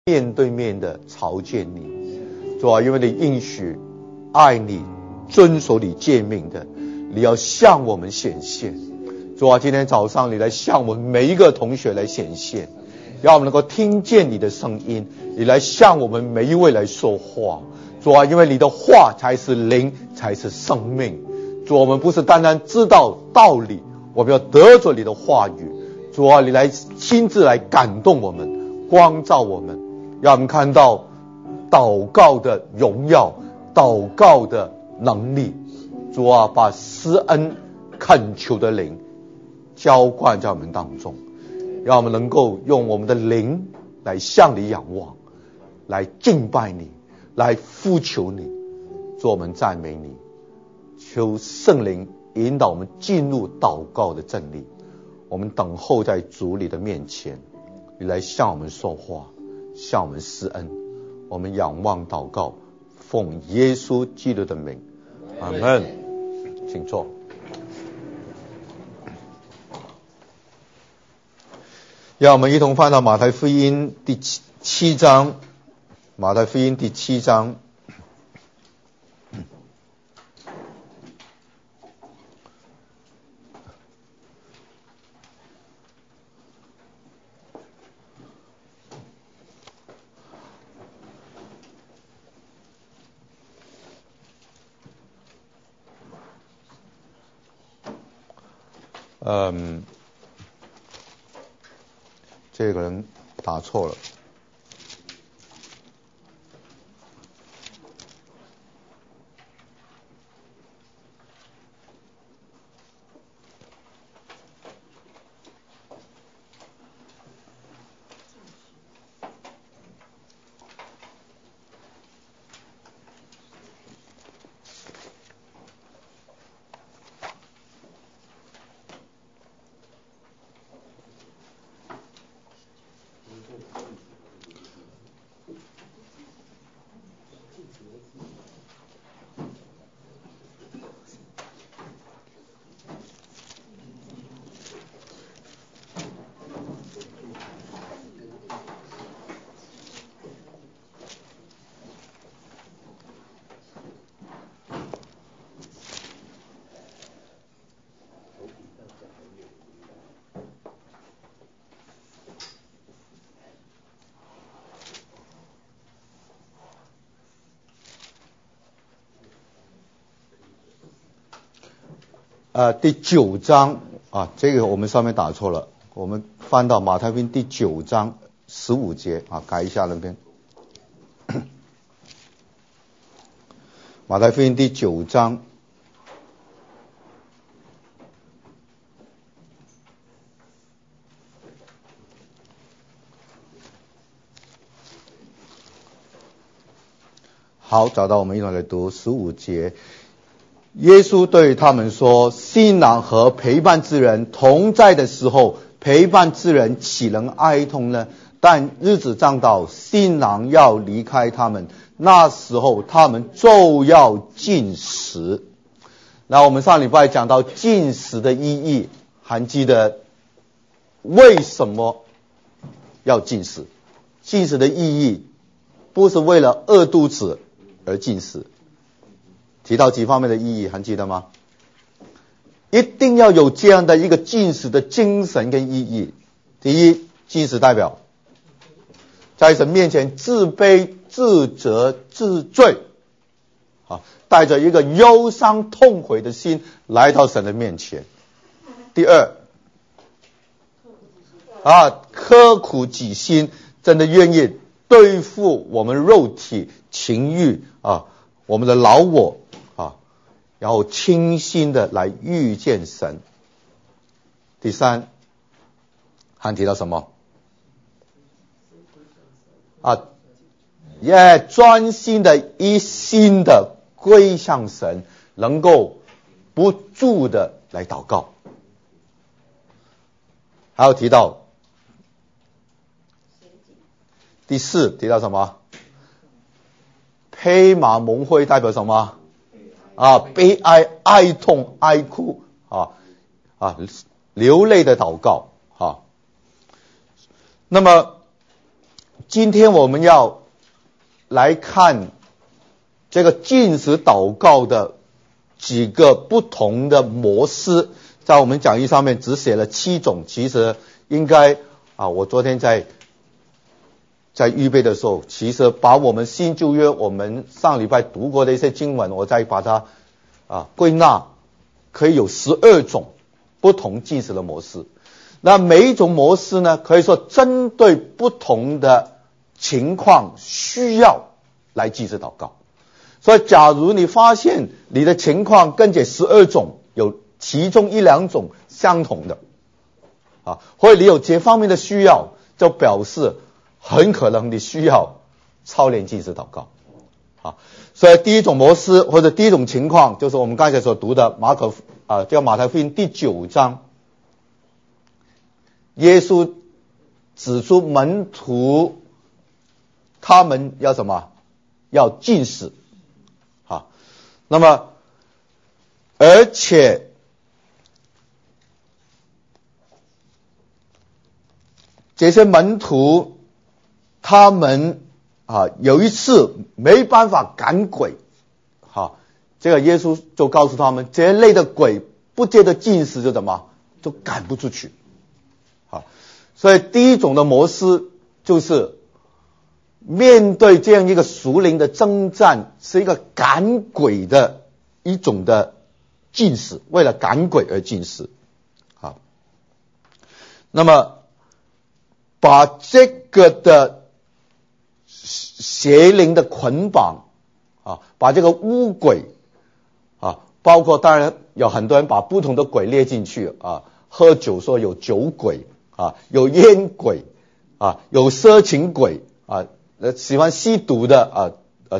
面对面的朝见你。主啊，因为你应许爱你、遵守你诫命的，你要向我们显现。主啊，今天早上你来向我们每一个同学来显现，让我们能够听见你的声音，你来向我们每一位来说话。主啊，因为你的话才是灵，才是生命。主啊，我们不是单单知道道理，我们要得着你的话语。主啊，你来亲自来感动我们，光照我们，让我们看到祷告的荣耀，祷告的能力。主啊，把施恩恳求的灵浇灌在我们当中，让我们能够用我们的灵来向你仰望，来敬拜你，来呼求你。主，我们赞美你，求圣灵引导我们进入祷告的真理。我们等候在主你的面前，你来向我们说话，向我们施恩。我们仰望祷告，奉耶稣基督的名，阿们。请坐。让我们一同翻到马太福音第七章，马太福音第7章。这个人打错了。第9章这个我们上面打错了，我们翻到马太福音第9章15节改一下那边。马太福音第9章好，找到，我们一同来读15节。耶稣对他们说，新郎和陪伴之人同在的时候，陪伴之人岂能哀痛呢？但日子将到，新郎要离开他们，那时候他们就要禁食。那我们上礼拜讲到禁食的意义，还记得为什么要禁食？禁食的意义不是为了饿肚子而禁食。提到几方面的意义，还记得吗？一定要有这样的一个禁食的精神跟意义。第一，禁食代表在神面前自卑、自责、自罪，带着一个忧伤痛悔的心来到神的面前。第二，刻苦己心，真的愿意对付我们肉体情欲我们的老我然后清心的来遇见神。第三，还提到什么？专心的一心的归向神，能够不住的来祷告。还有提到第四，提到什么？披麻蒙灰代表什么？悲哀、哀痛、哀哭流泪的祷告那么今天我们要来看这个禁食祷告的几个不同的模式，在我们讲义上面只写了7种，其实应该我昨天在预备的时候，其实把我们新旧约我们上礼拜读过的一些经文，我再把它归纳，可以有12种不同禁食的模式。那每一种模式呢，可以说针对不同的情况需要来禁食祷告。所以假如你发现你的情况跟这12种有其中1、2种相同的或者你有这方面的需要，就表示很可能你需要操练禁食祷告所以第一种模式或者第一种情况，就是我们刚才所读的马太福音第9章，耶稣指出门徒他们要什么？要禁食那么而且这些门徒他们有一次没办法赶鬼这个耶稣就告诉他们，这类的鬼不借着禁食就怎么就赶不出去所以第一种的模式就是面对这样一个属灵的征战，是一个赶鬼的一种的禁食，为了赶鬼而禁食那么把这个的邪灵的捆绑把这个污鬼包括当然有很多人把不同的鬼列进去喝酒说有酒鬼有烟鬼有色情鬼喜欢吸毒的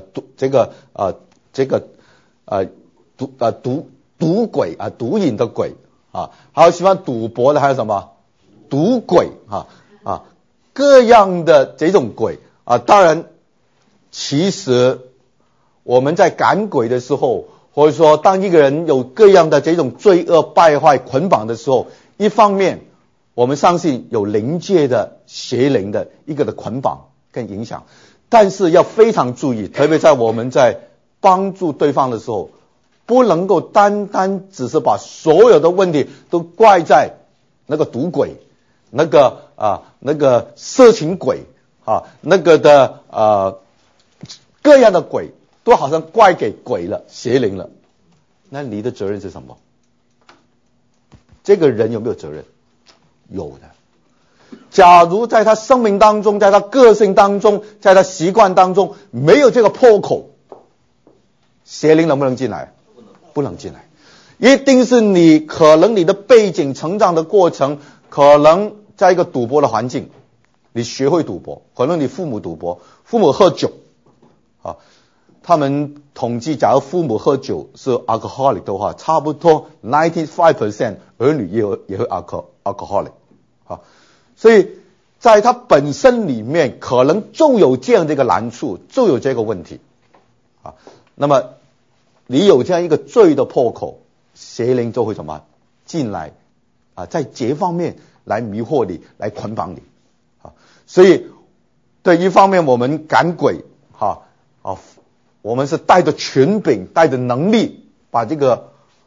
赌鬼毒瘾的鬼还有喜欢赌博的，还有什么赌鬼各样的这种鬼当然其实我们在赶鬼的时候，或者说当一个人有各样的这种罪恶败坏捆绑的时候，一方面我们相信有灵界的邪灵的一个的捆绑跟影响，但是要非常注意，特别在我们在帮助对方的时候，不能够单单只是把所有的问题都怪在那个赌鬼，那个色情鬼那个的各样的鬼都好像怪给鬼了，邪灵了。那你的责任是什么？这个人有没有责任？有的。假如在他生命当中，在他个性当中，在他习惯当中没有这个破口，邪灵能不能进来？不能进来。一定是你可能你的背景成长的过程，可能在一个赌博的环境，你学会赌博，可能你父母赌博，父母喝酒他们统计假如父母喝酒是 alcoholic 的话，差不多 95% 儿女也会 alcoholic 所以在他本身里面可能就有这样的一个难处，就有这个问题那么你有这样一个罪的破口，邪灵就会怎么进来在这方面来迷惑你，来捆绑你所以对一方面我们赶鬼我们是带着权柄，带着能力，把这个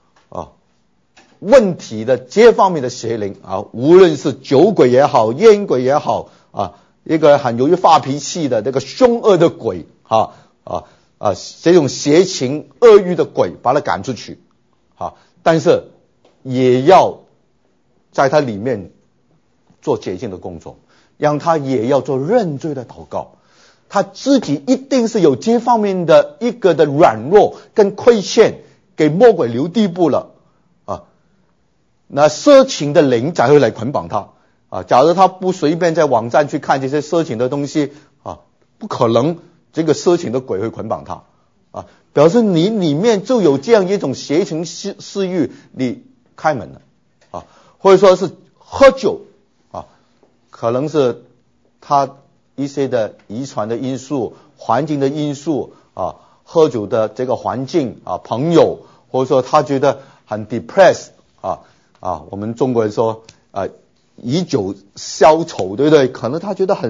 问题的这方面的邪灵无论是酒鬼也好，烟鬼也好一个很容易发脾气的这个凶恶的鬼这种邪情恶欲的鬼把他赶出去但是也要在他里面做洁净的工作，让他也要做认罪的祷告。他自己一定是有这方面的一个的软弱跟亏欠，给魔鬼留地步了那色情的灵才会来捆绑他假如他不随便在网站去看这些色情的东西不可能这个色情的鬼会捆绑他表示你里面就有这样一种邪情私欲，你开门了或者说是喝酒可能是他一些的遗传的因素，环境的因素喝酒的这个环境朋友，或者说他觉得很 depressed我们中国人说以酒消愁，对不对？可能他觉得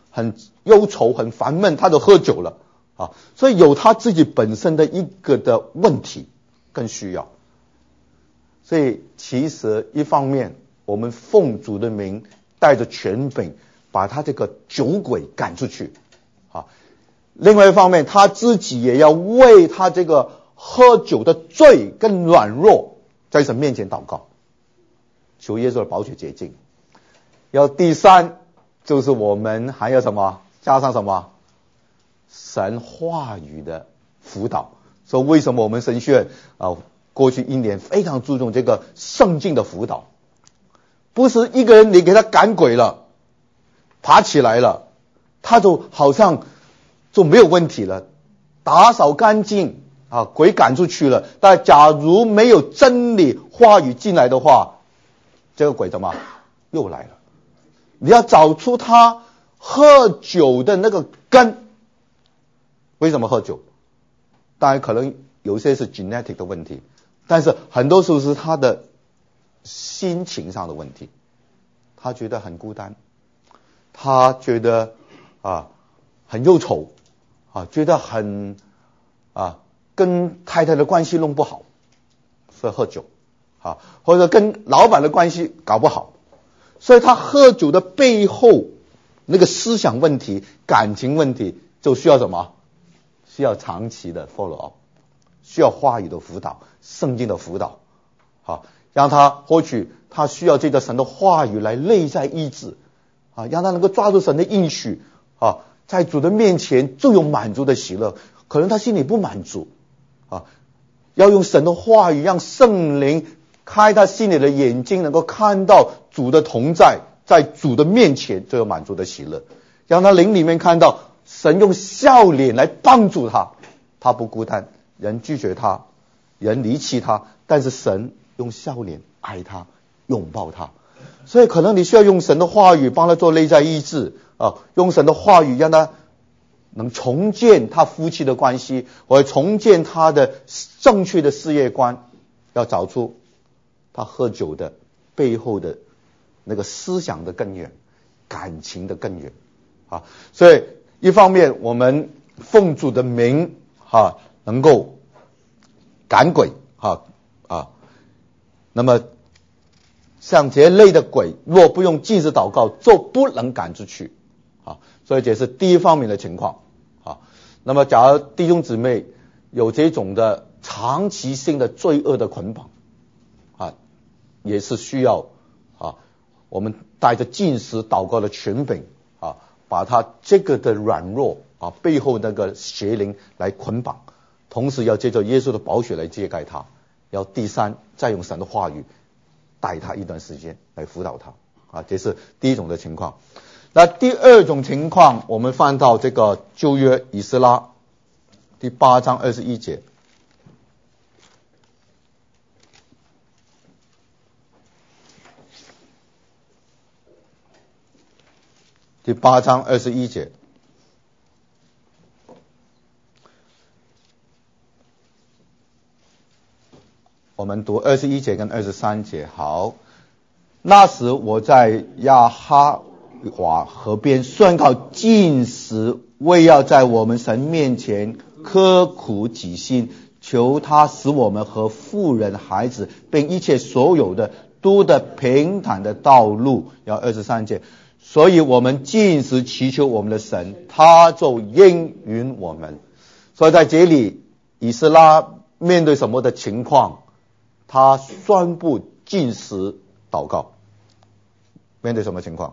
很忧愁、很烦闷，他都喝酒了啊，所以有他自己本身的一个的问题更需要。所以其实一方面我们奉主的名带着权柄把他这个酒鬼赶出去啊，另外一方面他自己也要为他这个喝酒的罪跟软弱在神面前祷告，求耶稣的宝血洁净。要第三就是我们还要什么？加上什么？神话语的辅导。所以为什么我们神学院过去一年非常注重这个圣经的辅导？不是一个人你给他赶鬼了，爬起来了，他就好像就没有问题了，打扫干净啊，鬼赶出去了。但假如没有真理话语进来的话，这个鬼怎么又来了？你要找出他喝酒的那个根。为什么喝酒？当然可能有些是 genetic 的问题，但是很多时候是他的心情上的问题。他觉得很孤单，他觉得很忧愁觉得很跟太太的关系弄不好，所以喝酒或者跟老板的关系搞不好，所以他喝酒的背后那个思想问题、感情问题就需要什么？需要长期的 follow up， 需要话语的辅导、圣经的辅导让他或许他需要这个神的话语来内在医治让他能够抓住神的应许在主的面前就有满足的喜乐。可能他心里不满足要用神的话语让圣灵开他心里的眼睛，能够看到主的同在，在主的面前就有满足的喜乐，让他灵里面看到神用笑脸来帮助他，他不孤单，人拒绝他，人离弃他，但是神用笑脸爱他，拥抱他。所以可能你需要用神的话语帮他做内在医治用神的话语让他能重建他夫妻的关系，或者重建他的正确的事业观，要找出他喝酒的背后的那个思想的根源、感情的根源所以一方面我们奉主的名能够赶鬼那么像这类的鬼若不用禁食祷告就不能赶出去所以这是第一方面的情况那么假如弟兄姊妹有这种的长期性的罪恶的捆绑也是需要我们带着禁食祷告的权柄把他这个的软弱背后那个邪灵来捆绑，同时要借着耶稣的宝血来遮盖他。要第三，再用神的话语带他一段时间来辅导他这是第一种的情况。那第二种情况，我们翻到这个旧约以斯拉第8章21节。第8章21节，我们读21节跟23节。好，那时我在亚哈华河边宣告禁食，为要在我们神面前刻苦己心，求他使我们和妇人、孩子并一切所有的都得平坦的道路。要23节，所以我们禁食祈求我们的神，他就应允我们。所以在这里以斯拉面对什么的情况？他宣布禁食祷告。面对什么情况？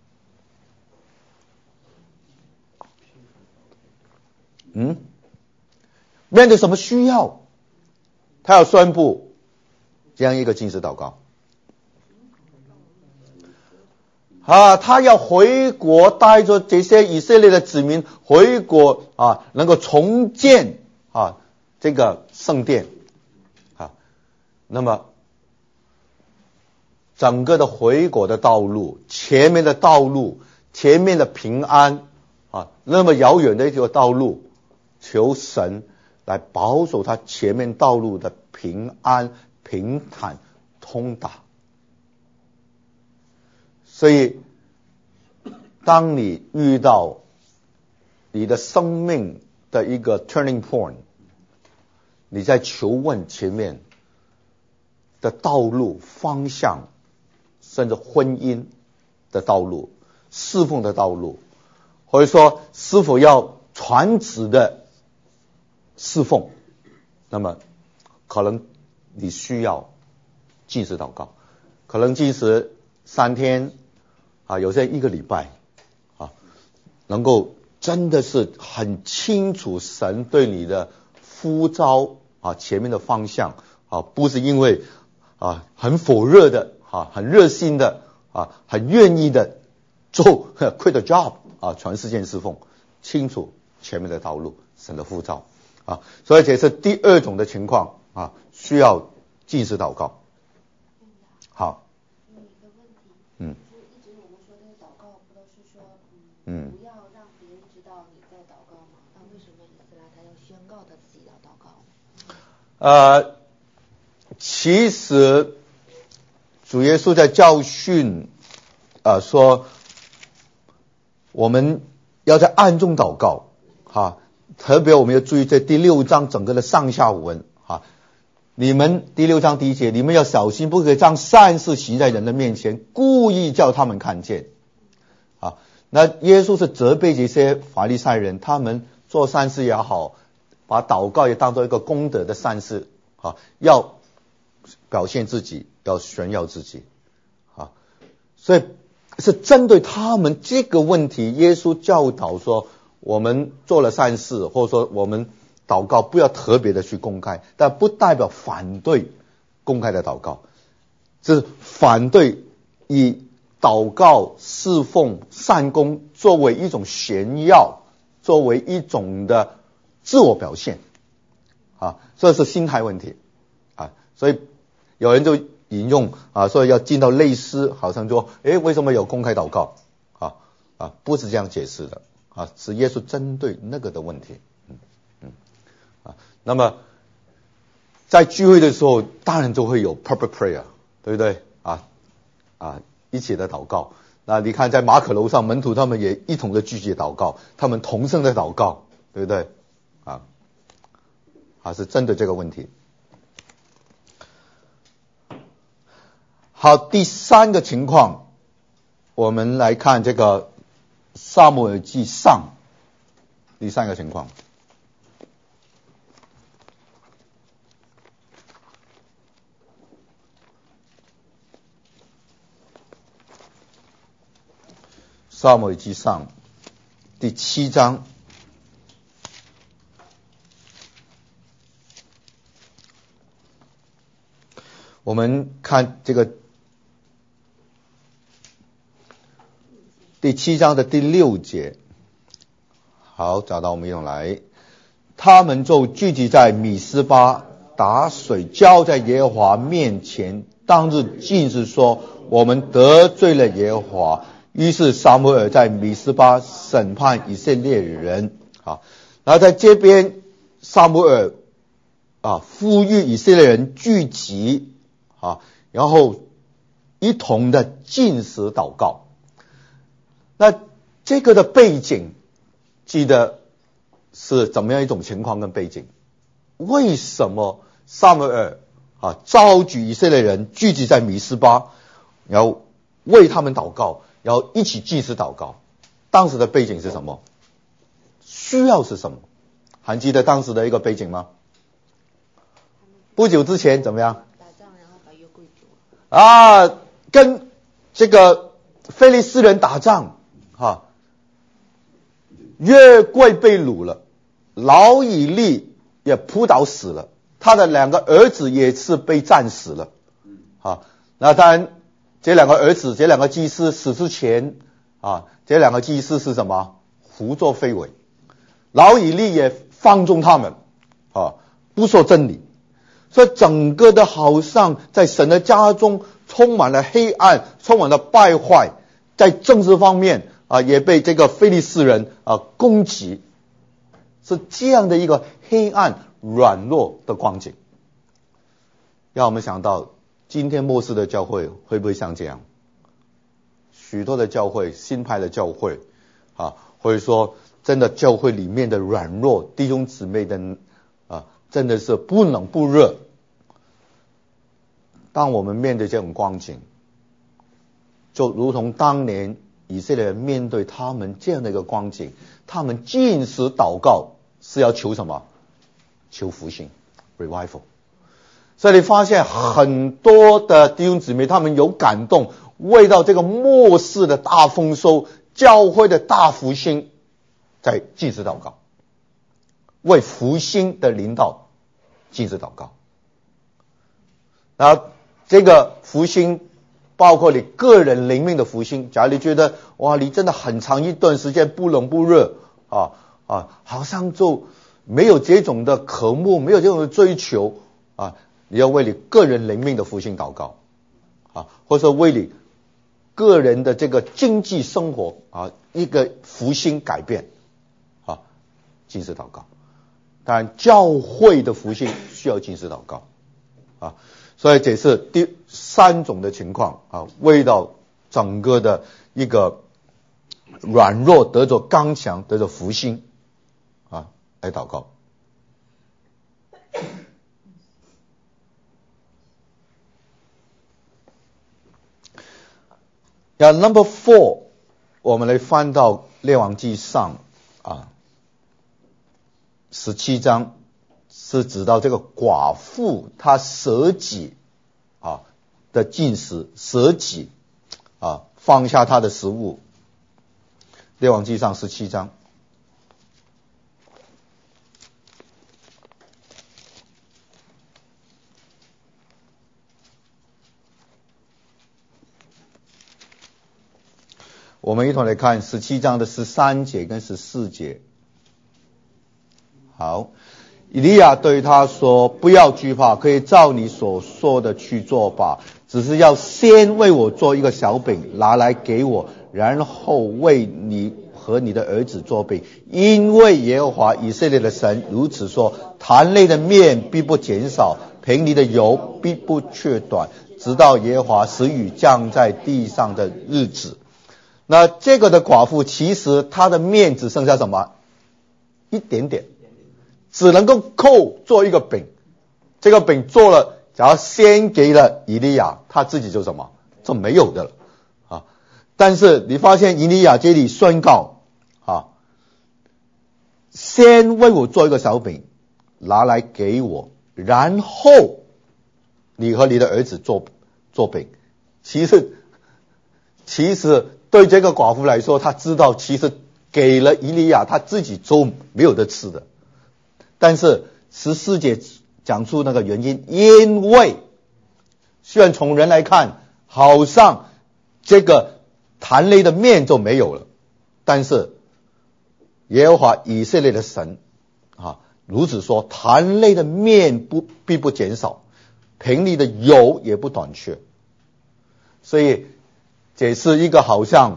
面对什么需要？他要宣布这样一个禁食祷告他要回国，带着这些以色列的子民回国能够重建这个圣殿那么整个的回国的道路，前面的道路，前面的平安那么遥远的一条道路，求神来保守他前面道路的平安、平坦、通达。所以当你遇到你的生命的一个 turning point， 你在求问前面的道路方向，甚至婚姻的道路、侍奉的道路，或者说是否要传旨的侍奉，那么可能你需要禁食祷告，可能禁食3天有些1个礼拜能够真的是很清楚神对你的呼召前面的方向不是因为很火热的很热心的很愿意的做 quit the job 全世界侍奉，清楚前面的道路，神的呼召所以这是第2种的情况需要禁食祷告。好， 有一个问题，就是一直我们说这个祷告不都是说不要让别人知道你在祷告吗？那为什么以斯拉他要宣告他自己要祷告？ 其实主耶稣在教训说我们要在暗中祷告特别我们要注意这第6章整个的上下文你们第6章第1节，你们要小心，不可以将善事行在人的面前，故意叫他们看见那耶稣是责备这些法利赛人，他们做善事也好，把祷告也当作一个功德的善事要表现自己，要炫耀自己所以是针对他们这个问题，耶稣教导说我们做了善事，或者说我们祷告不要特别的去公开，但不代表反对公开的祷告，是反对以祷告侍奉善功作为一种炫耀，作为一种的自我表现这是心态问题所以有人就引用所以要进到类似好像说为什么有公开祷告不是这样解释的是耶稣针对那个的问题那么在聚会的时候当然就会有 public prayer， 对不对一起的祷告。那你看在马可楼上门徒他们也一同的聚集祷告，他们同声的祷告，对不对是针对这个问题。好，第3个情况我们来看这个撒母耳记上第3个情况。撒母耳记上第7章我们看这个第7章的第6节。好，找到我们一同来。他们就聚集在米斯巴，打水浇在耶和华面前，当日禁食说我们得罪了耶和华。于是撒母耳在米斯巴审判以色列人然后在这边撒母耳呼吁以色列人聚集然后一同的禁食祷告。那这个的背景记得是怎么样一种情况跟背景？为什么撒母耳召集以色列人聚集在米斯巴，然后为他们祷告，然后一起禁食祷告？当时的背景是什么？需要是什么？还记得当时的一个背景吗？不久之前怎么样？ 打仗然后把约柜夺跟这个非利士人打仗约柜被掳了，老以利也扑倒死了，他的2个儿子也是被战死了那当然这2个儿子，这2个祭司死之前这2个祭司是什么？胡作非为，老以利也放纵他们不说真理，所以整个的好像在神的家中充满了黑暗，充满了败坏，在政治方面也被这个非利士人攻击，是这样的一个黑暗软弱的光景。让我们想到今天末世的教会会不会像这样？ 许多的教会，新派的教会啊，或者说真的教会里面的软弱弟兄姊妹的真的是不冷不热。当我们面对这种光景，就如同当年以色列人面对他们这样的一个光景，他们禁食祷告是要求什么？求复兴 revival。 所以你发现很多的弟兄姊妹他们有感动，为到这个末世的大丰收，教会的大复兴，在禁食祷告，为复兴的领导禁食祷告。然后这个复兴包括你个人灵命的复兴。假如你觉得哇，你真的很长一段时间不冷不热好像就没有这种的渴慕，没有这种的追求你要为你个人灵命的复兴祷告或者说为你个人的这个经济生活一个复兴改变禁食祷告。当然教会的复兴需要禁食祷告所以这是第三种的情况为到整个的一个软弱得着刚强，得着复兴来祷告。Number 4， 我们来翻到列王纪上17章，是指到这个寡妇她舍己的禁食，舍己放下她的食物。列王纪上17章。我们一同来看17章的13节跟14节。好，以利亚对他说，不要惧怕，可以照你所说的去做吧，只是要先为我做一个小饼，拿来给我，然后为你和你的儿子做饼，因为耶和华以色列的神如此说，坛内的面必不减少，瓶里的油必不缺短，直到耶和华使雨降在地上的日子。那这个的寡妇其实她的面只剩下什么？一点点，只能够做一个饼。这个饼做了，假如先给了以利亚，他自己就什么？就没有的了但是你发现以利亚这里宣告先为我做一个小饼，拿来给我，然后你和你的儿子做饼。其实对这个寡妇来说，她知道其实给了以利亚，她自己就没有得吃的。但是14节讲出那个原因，因为虽然从人来看好像这个坛内的面就没有了，但是耶和华以色列的神如此说，坛内的面必不减少，瓶里的油也不短缺。所以这是一个好像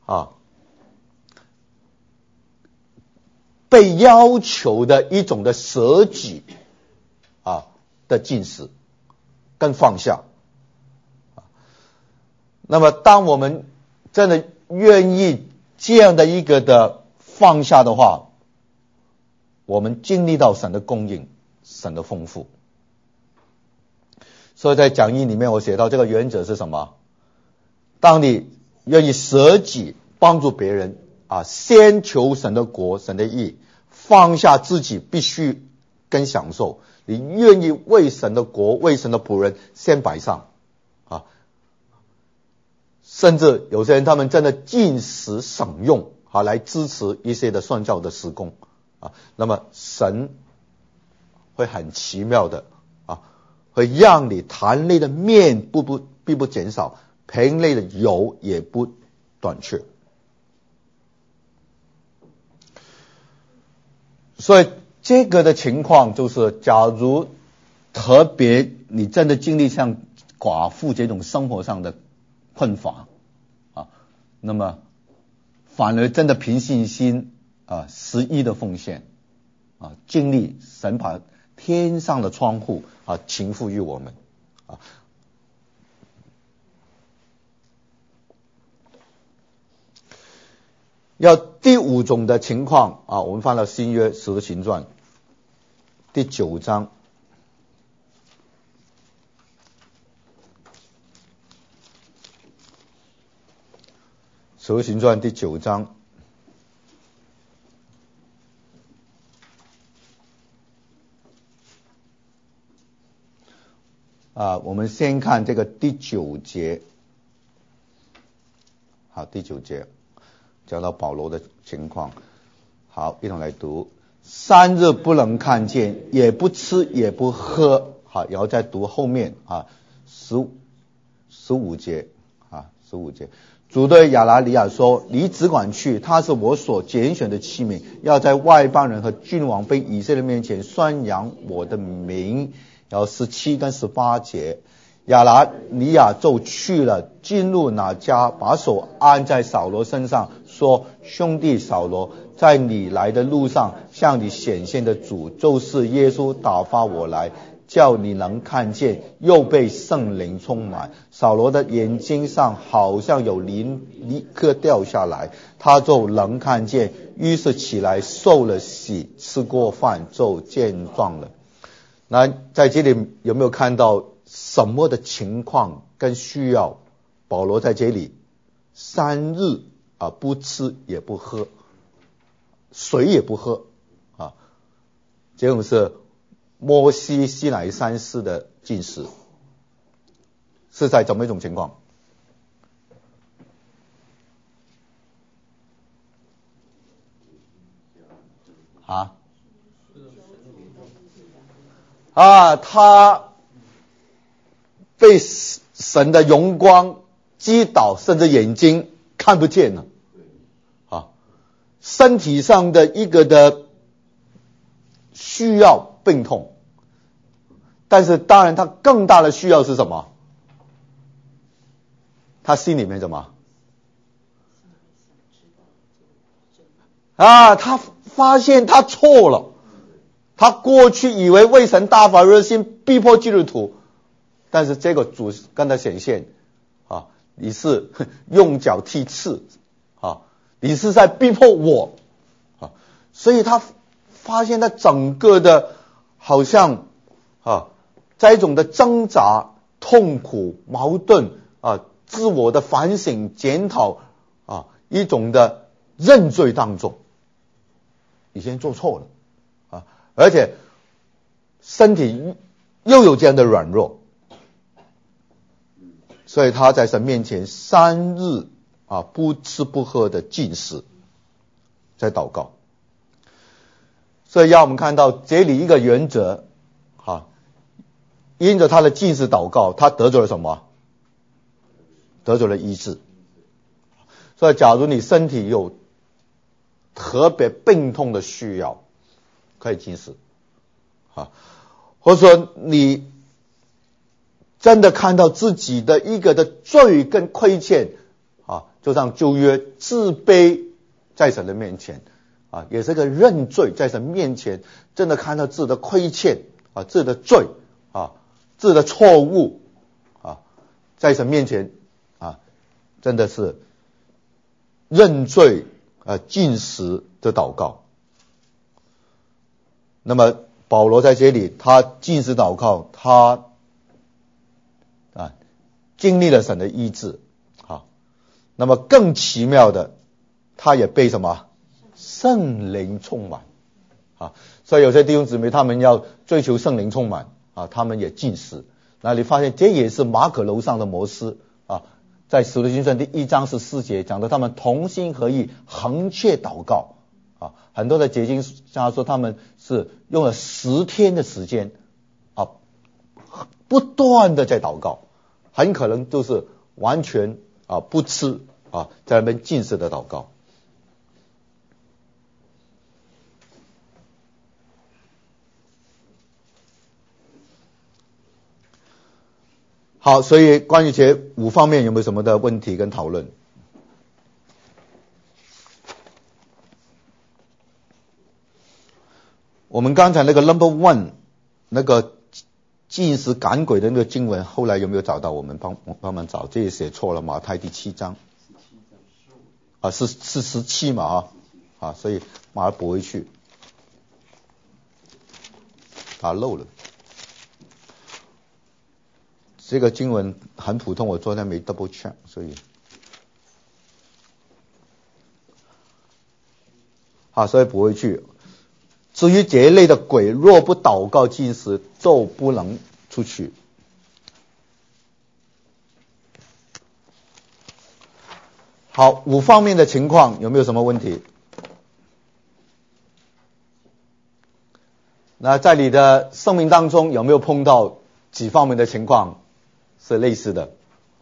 被要求的一种的舍己的禁食跟放下。那么当我们真的愿意这样的一个的放下的话，我们经历到神的供应，神的丰富。所以在讲义里面我写到这个原则是什么？当你愿意舍己帮助别人先求神的国，神的义，放下自己必须跟享受，你愿意为神的国，为神的仆人先摆上甚至有些人他们真的禁食省用来支持一些的宣教的事工那么神会很奇妙的会让你坛内的面必不减少，瓶内的油也不短缺。所以这个的情况就是，假如特别你真的经历像寡妇这种生活上的困乏那么反而真的凭信心实意的奉献经历神把天上的窗户倾覆于我们要第五种的情况啊，我们翻到新约使徒行传第9章。使徒行传第9章。我们先看这个第9节。好，第9节讲到保罗的情况。好，一同来读。3日不能看见，也不吃也不喝。好，然后再读后面15节15节。主对亚拿尼亚说，你只管去，他是我所拣选的器皿，要在外邦人和君王被以色列面前宣扬我的名。然后17跟18节，亚拿尼亚就去了，进入那家，把手按在扫罗身上，说，兄弟扫罗，在你来的路上向你显现的主，就是耶稣，打发我来，叫你能看见，又被圣灵充满。扫罗的眼睛上好像有鳞立刻掉下来，他就能看见，于是起来受了洗，吃过饭就健壮了。那在这里有没有看到什么的情况跟需要？保罗在这里3日不吃也不喝，水也不喝这种是摩西西乃山式的禁食，是在怎么一种情况？他被神的荣光击倒，甚至眼睛看不见了身体上的一个的需要病痛，但是当然他更大的需要是什么？他心里面什么？他发现他错了。他过去以为为神大发热心，逼迫基督徒，但是这个主跟他显现你是用脚踢刺你是在逼迫我所以他发现他整个的好像在一种的挣扎、痛苦、矛盾自我的反省、检讨一种的认罪当中，以前做错了而且身体又有这样的软弱，所以他在神面前3日不吃不喝的禁食，在祷告。所以要我们看到这里一个原则因着他的禁食祷告，他得着了什么？得着了医治。所以假如你身体有特别病痛的需要，可以禁食或者说你真的看到自己的一个的罪跟亏欠就像旧约自卑在神的面前也是个认罪，在神面前真的看到自己的亏欠自己的罪自己的错误在神面前真的是认罪禁食的祷告。那么保罗在这里他禁食祷告，他经历了神的医治那么更奇妙的，他也被什么？圣灵充满所以有些弟兄姊妹他们要追求圣灵充满他们也禁食。那你发现这也是马可楼上的模式在使徒行传第1章14节讲到他们同心合意横切祷告很多的解经家说他们是用了10天的时间不断的在祷告，很可能就是完全不吃在那边禁食的祷告。好，所以关于这5方面有没有什么的问题跟讨论？我们刚才那个 number 1那个禁食赶鬼的那个经文，后来有没有找到？我们帮忙找，这也写错了，马太第7章是17嘛所以马上补回去，他漏了。这个经文很普通，我昨天没 double check， 所以所以补回去。至于这一类的鬼，若不祷告禁食，就不能出去。好，5方面的情况有没有什么问题？那在你的生命当中有没有碰到几方面的情况是类似的？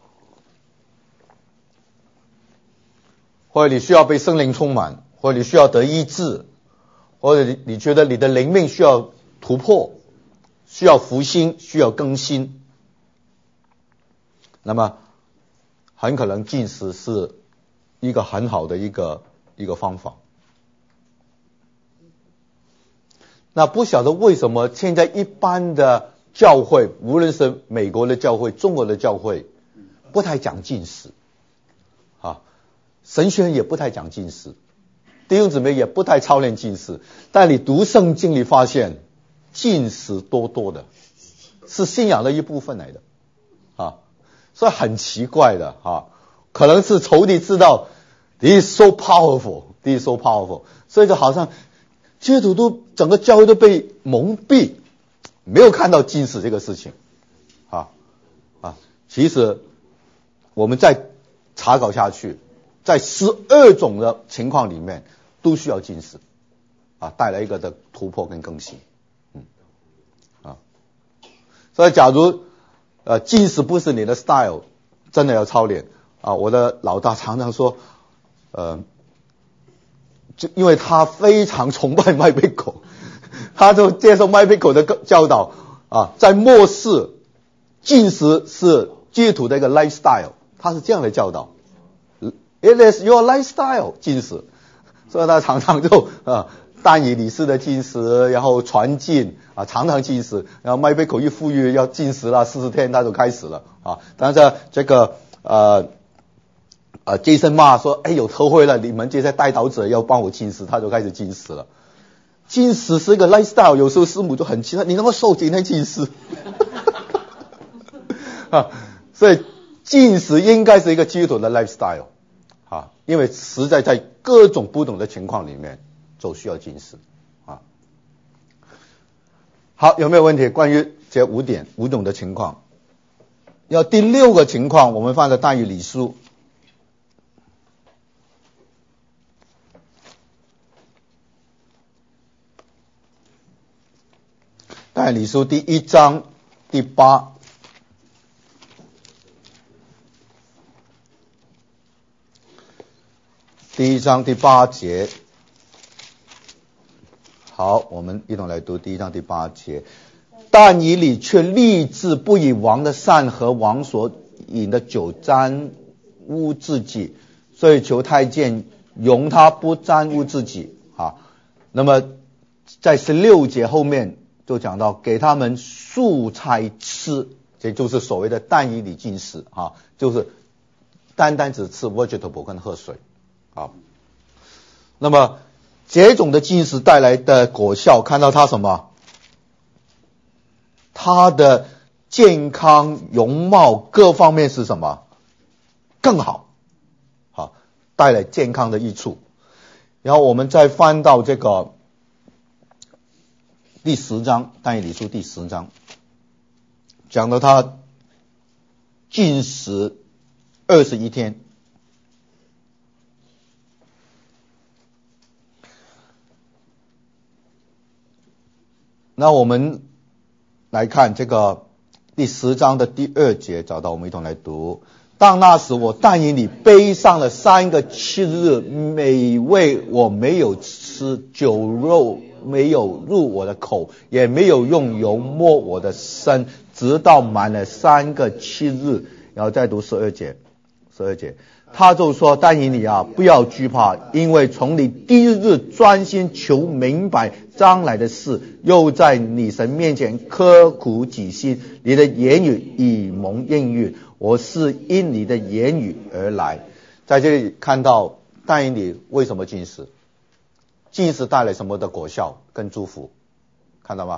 或者你需要被圣灵充满，或者你需要得医治，或者你觉得你的灵命需要突破，需要复兴，需要更新，那么很可能禁食是一个很好的一个方法。那不晓得为什么现在一般的教会，无论是美国的教会、中国的教会，不太讲禁食神学也不太讲禁食，弟兄姊妹也不太操练禁食，但你读圣经里发现禁食多多的，是信仰的一部分来的所以很奇怪的可能是仇敌知道 this is so powerful， this is so powerful， 所以就好像基督徒整个教会都被蒙蔽，没有看到禁食这个事情其实我们再查考下去，在12种的情况里面都需要禁食带来一个的突破跟更新所以假如禁食不是你的 style， 真的要操练我的老大常常说就因为他非常崇拜麦贝口，他就接受麦贝口的教导在末世禁食是基督徒的一个 lifestyle， 他是这样的教导，It is your lifestyle， 禁食，所以他常常就但以理事的禁食，然后传禁常常禁食，然后麦贝口一富裕要禁食了40天，他就开始了当然这个Jason 骂说有特会了，你们这些代祷者要帮我禁食，他就开始禁食了。禁食是一个 lifestyle， 有时候师母就很奇怪，你那么瘦今天禁食所以禁食应该是一个基督徒的 lifestyle因为实在在各种不同的情况里面都需要禁食好，有没有问题？关于这5种的情况，要第6个情况，我们放在但以理书。但以理书第1章第8。第1章第8节，好，我们一同来读第1章第8节。但以理却立志不以王的膳和王所饮的酒沾污自己，所以求太监容他不沾污自己那么在16节后面就讲到给他们素菜吃，这就是所谓的但以理禁食就是单单只吃 vegetable 跟喝水那么这种的禁食带来的果效，看到他什么？他的健康容貌各方面是什么？更好带来健康的益处。然后我们再翻到这个第10章，但以理书第10章讲到他禁食21天。那我们来看这个第10章的第2节，找到我们一同来读。当那时我但以理背上了3个7日，美味我没有吃，酒肉没有入我的口，也没有用油抹我的身，直到满了3个7日。然后再读12节，他就说但以理不要惧怕，因为从你第1日专心求明白将来的事，又在你神面前刻苦己心，你的言语已蒙应允，我是因你的言语而来。在这里看到但以理为什么禁食？禁食带来什么的果效跟祝福？看到吗？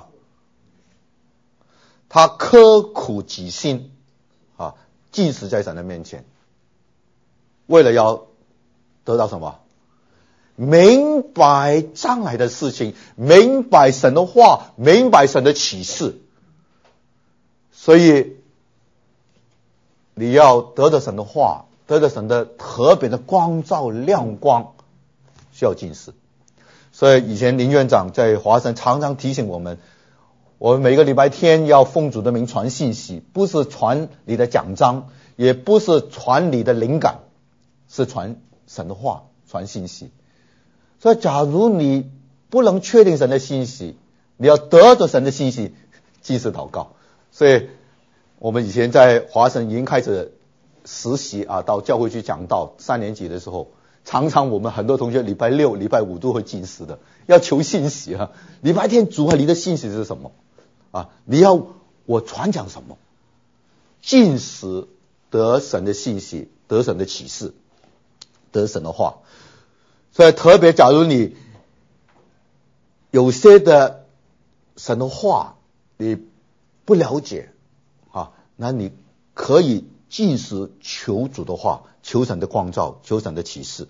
他刻苦己心禁食在神的面前，为了要得到什么？明白将来的事情，明白神的话，明白神的启示。所以你要得着神的话，得着神的特别的光照亮光，需要禁食。所以以前林院长在华神常常提醒我们每个礼拜天要奉主的名传信息，不是传你的讲章，也不是传你的灵感，是传神的话，传信息。所以假如你不能确定神的信息，你要得着神的信息，即是祷告。所以我们以前在华神已经开始实习到教会去讲道，3年级的时候，常常我们很多同学礼拜六礼拜五都会禁食的，要求信息礼拜天主你的信息是什么你要我传讲什么？禁食得神的信息，得神的启示，得神的话。所以特别假如你有些的神的话你不了解那你可以禁食求主的话，求神的光照，求神的启示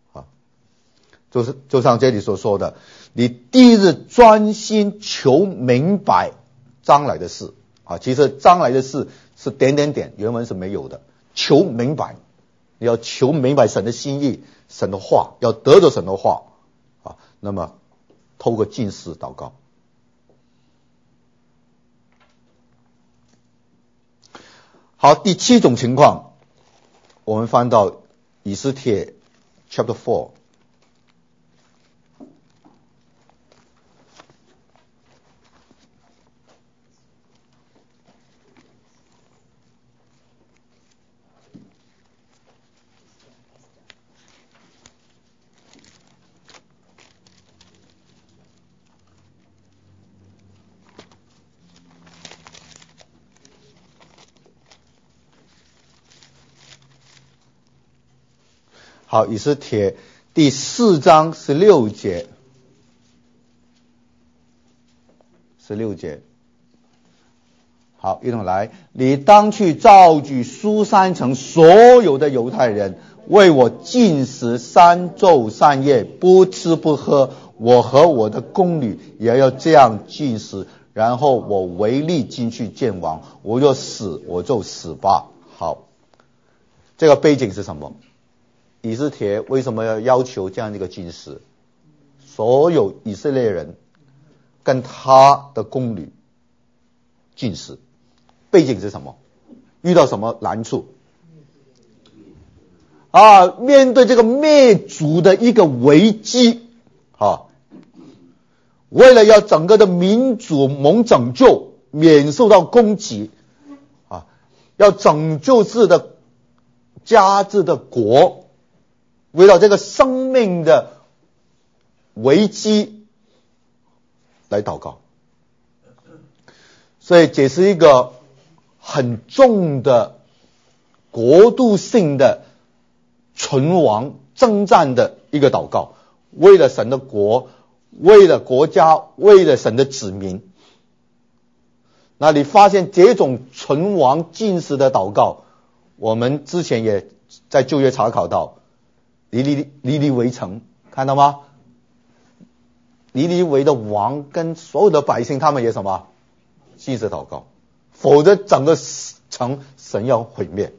就像这里所说的，你第一日专心求明白将来的事其实将来的事是点点点，原文是没有的。求明白，你要求明白神的心意，神的话，要得着神的话那么透过禁食祷告。好，第7种情况，我们翻到以斯帖 chapter 4。好，以斯帖第4章16节，16节。好，一同来，你当去召集书珊城所有的犹太人，为我禁食3昼3夜，不吃不喝，我和我的宫女也要这样禁食，然后我唯力进去见王，我若死我就死吧。好，这个背景是什么？以斯帖为什么要求这样一个禁食？所有以色列人跟他的宫女禁食，背景是什么？遇到什么难处面对这个灭族的一个危机为了要整个的民族蒙拯救，免受到攻击要拯救自己的家自己的国，为了这个生命的危机来祷告。所以这是一个很重的国度性的存亡征战的一个祷告，为了神的国，为了国家，为了神的子民。那你发现这种存亡禁食的祷告，我们之前也在旧约查考到尼尼微城，看到吗？尼尼微的王跟所有的百姓，他们也什么？禁食祷告，否则整个城神要毁灭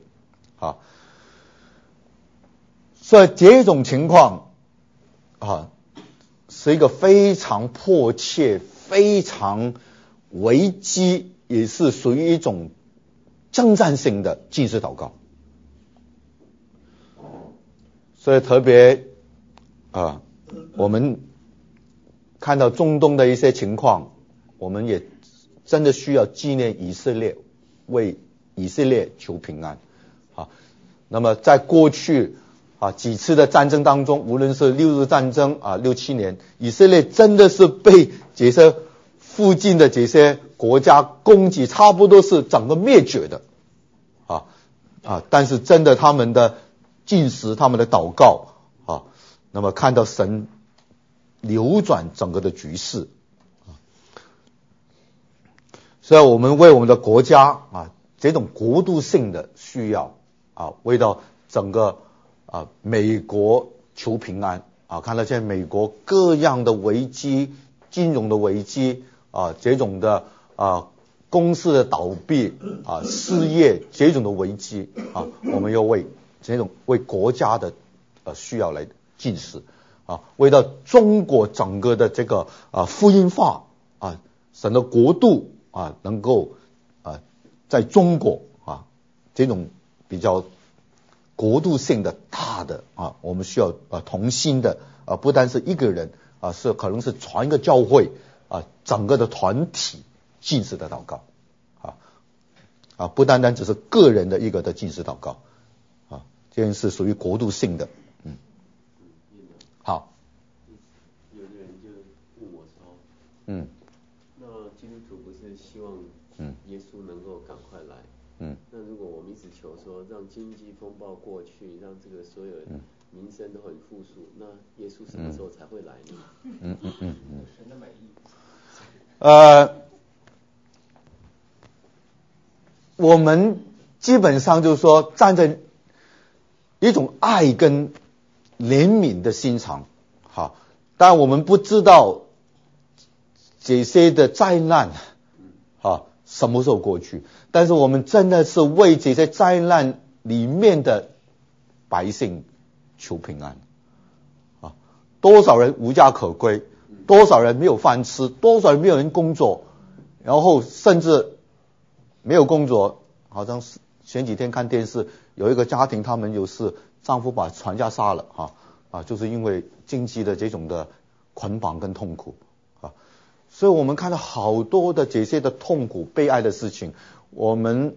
所以这种情况是一个非常迫切、非常危机，也是属于一种征战性的禁食祷告。所以特别我们看到中东的一些情况，我们也真的需要纪念以色列，为以色列求平安那么在过去几次的战争当中，无论是6日战争6、7年，以色列真的是被这些附近的这些国家攻击，差不多是整个灭绝的但是真的他们的禁食，他们的祷告那么看到神扭转整个的局势。所以我们为我们的国家这种国度性的需要为到整个美国求平安看到现在美国各样的危机，金融的危机这种的公司的倒闭失业这种的危机我们要为这种为国家的需要来进食为到中国整个的这个福音化神的国度能够在中国这种比较国度性的大的我们需要同心的不单是一个人是可能是传一个教会整个的团体进食的祷告不单单只是个人的一个的进食祷告这件事属于国度性的。好， 有的人就问我说那基督徒不是希望耶稣能够赶快来那如果我们一直求说让经济风暴过去，让这个所有民生都很富庶，那耶稣什么时候才会来呢？神的美意我们基本上就是说站在一种爱跟怜悯的心肠但我们不知道这些的灾难什么时候过去，但是我们真的是为这些灾难里面的百姓求平安多少人无家可归，多少人没有饭吃，多少人没有人工作，然后甚至没有工作，好像前几天看电视有一个家庭，他们有事丈夫把全家杀了就是因为经济的这种的捆绑跟痛苦所以我们看到好多的这些的痛苦悲哀的事情，我们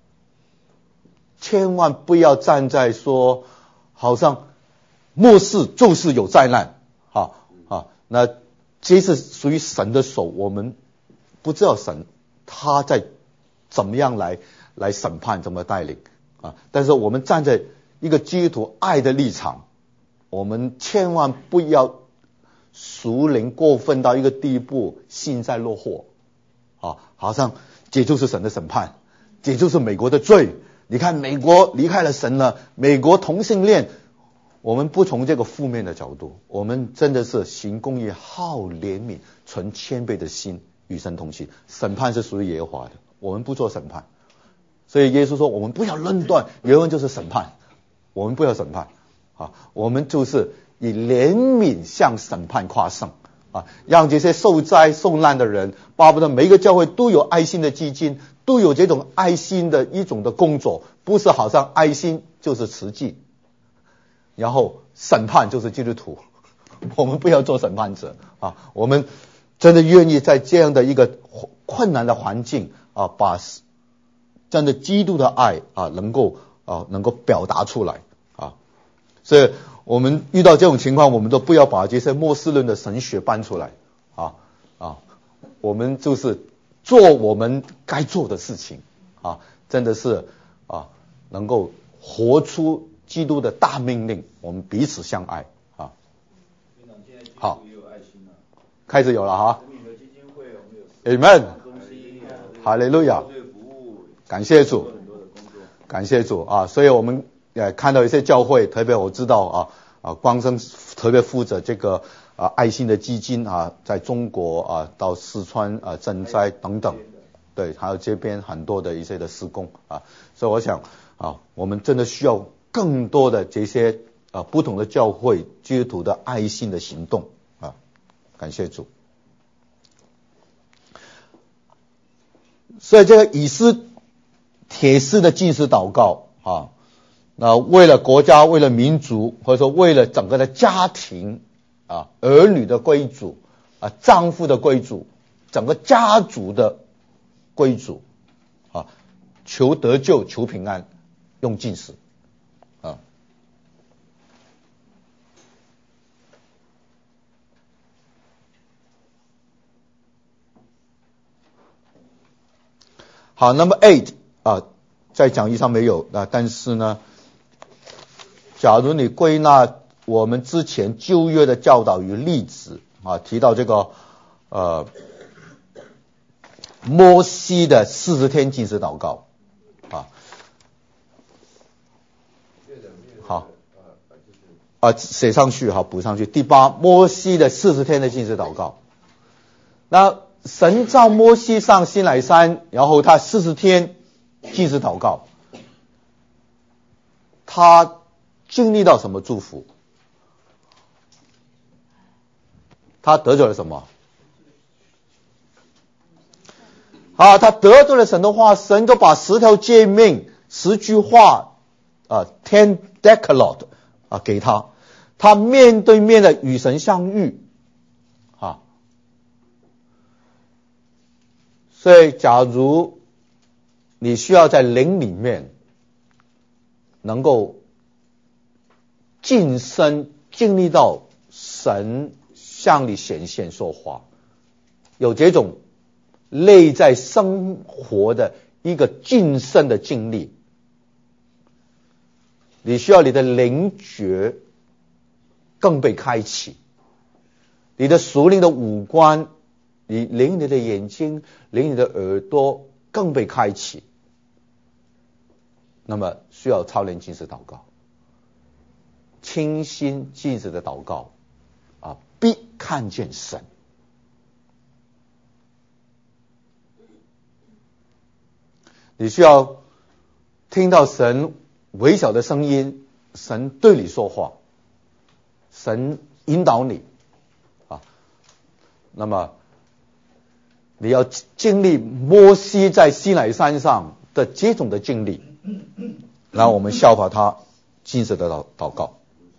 千万不要站在说好像末世就是有灾难那这是属于神的手，我们不知道神他在怎么样来审判，怎么带领但是我们站在一个基督徒爱的立场，我们千万不要属灵过分到一个地步，幸灾乐祸好像这就是神的审判，这就是美国的罪，你看美国离开了神了，美国同性恋，我们不从这个负面的角度，我们真的是行公义，好怜悯，存谦卑的心，与神同行。审判是属于耶和华的，我们不做审判，所以耶稣说我们不要论断，原文就是审判，我们不要审判我们就是以怜悯向审判跨胜让这些受灾受难的人，巴不得每一个教会都有爱心的基金，都有这种爱心的一种的工作，不是好像爱心就是慈济，然后审判就是基督徒，我们不要做审判者我们真的愿意在这样的一个困难的环境把真的基督的爱能够表达出来所以我们遇到这种情况，我们都不要把这些末世论的神学搬出来我们就是做我们该做的事情真的是能够活出基督的大命令，我们彼此相爱好，开始有了Amen， 哈利路亚，感谢主，感谢主所以我们也看到一些教会，特别我知道光生特别负责这个爱心的基金在中国到四川赈灾等等，对，还有这边很多的一些的施工所以我想我们真的需要更多的这些不同的教会基督徒的爱心的行动感谢主。所以这个以斯帖式的禁食祷告那为了国家，为了民族，或者说为了整个的家庭儿女的归主丈夫的归主，整个家族的归主求得救，求平安，用禁食好，那么 8在讲义上没有但是呢，假如你归纳我们之前旧约的教导与例子啊，提到这个摩西的40天禁食祷告啊。好，写上去，好，补上去。第8，摩西的40天的禁食祷告。那神召摩西上西乃山，然后他40天禁食祷告，他经历到什么祝福？他得着了什么？他得着了神的话，神就把10条诫命、10句话10 Decalogue 给他，他面对面的与神相遇所以假如你需要在灵里面能够晋升经历到神向你显现说话，有这种内在生活的一个晋升的经历，你需要你的灵觉更被开启，你的属灵的五官，你灵你的眼睛，灵你的耳朵更被开启，那么需要操练禁食祷告，清心禁食的祷告必看见神。你需要听到神微小的声音，神对你说话，神引导你那么你要经历摩西在西乃山上的这种的经历，然后我们效法他禁食的祷告。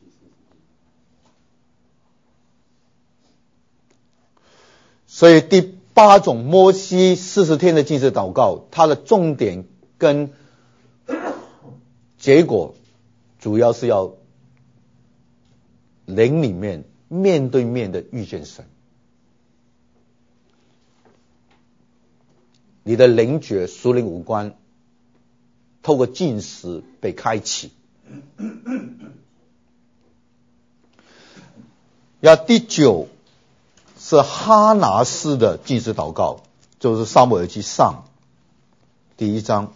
所以第8种摩西40天的禁食祷告，它的重点跟结果主要是要灵里面面对面的遇见神，你的灵觉属灵五官透过禁食被开启。第9是哈拿式的禁食祷告，就是撒母耳记上第一章。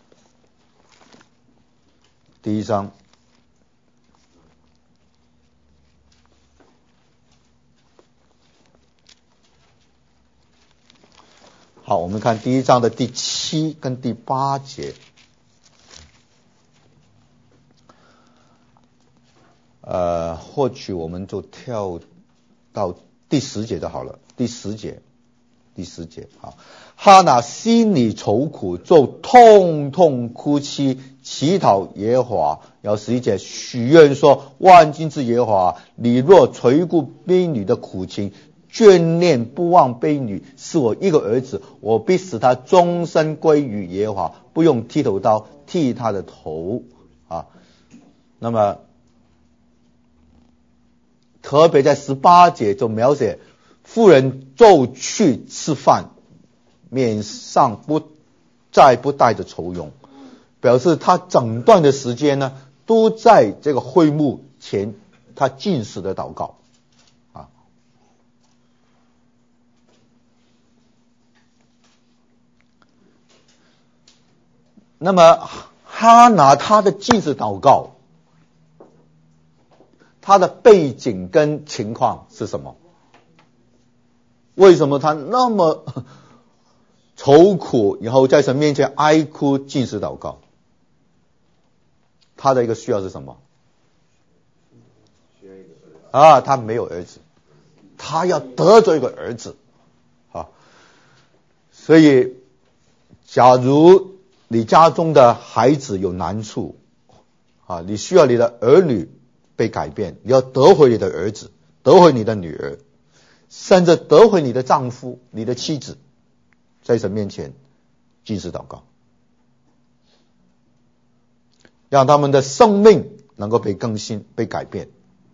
好，我们看第一章的第7跟第8节。或许我们就跳到第10节就好了。第10节，好。哈拿心里愁苦，就痛痛哭泣，祈祷耶和华。然后11节，许愿说：万军之耶和华，你若垂顾婢女的苦情，眷恋不忘婢女，是我一个儿子，我必使他终身归于耶和华，不用剃头刀剃他的头那么特别在18节就描写妇人就去吃饭，面上再不带着愁容，表示他整段的时间呢都在这个会幕前他禁食的祷告那么哈拿他的禁食祷告，他的背景跟情况是什么？为什么他那么愁苦，然后在神面前哀哭禁食祷告？他的一个需要是什么？他没有儿子，他要得着一个儿子所以假如你家中的孩子有难处你需要你的儿女被改变，你要得回你的儿子，得回你的女儿，甚至得回你的丈夫、你的妻子，在神面前禁食祷告，让他们的生命能够被更新、被改变。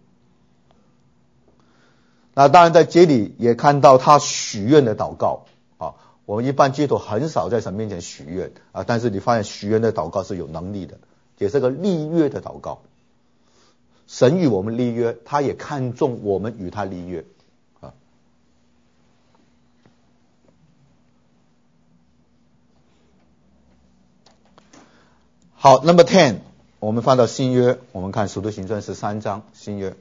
那当然在这里也看到他许愿的祷告我们一般基督徒很少在神面前许愿但是你发现许愿的祷告是有能力的，也是个立约的祷告。 神与我们立约，他也看重我们与他立约啊。好 ，Number 10， 我们翻到新约，我们看使徒行传13章，新约。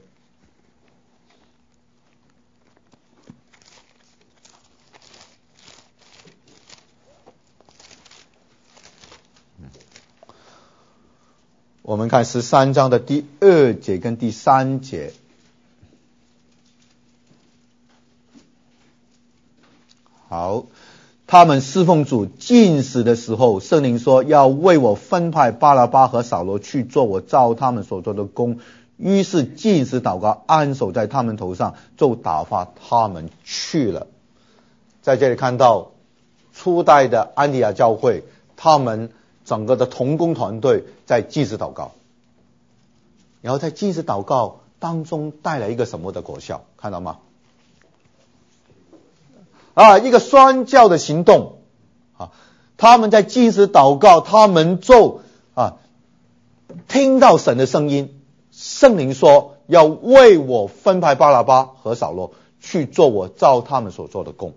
我们看13章的第2节跟第3节。好，他们侍奉主禁食的时候，圣灵说要为我分派巴拉巴和扫罗去做我照他们所做的工，于是禁食祷告，按手在他们头上，就打发他们去了。在这里看到初代的安提亚教会，他们整个的同工团队在禁食祷告，然后在禁食祷告当中带来一个什么的果效，看到吗？一个宣教的行动啊！他们在禁食祷告，他们就听到神的声音，圣灵说要为我分派巴拉巴和扫罗去做我照他们所做的工。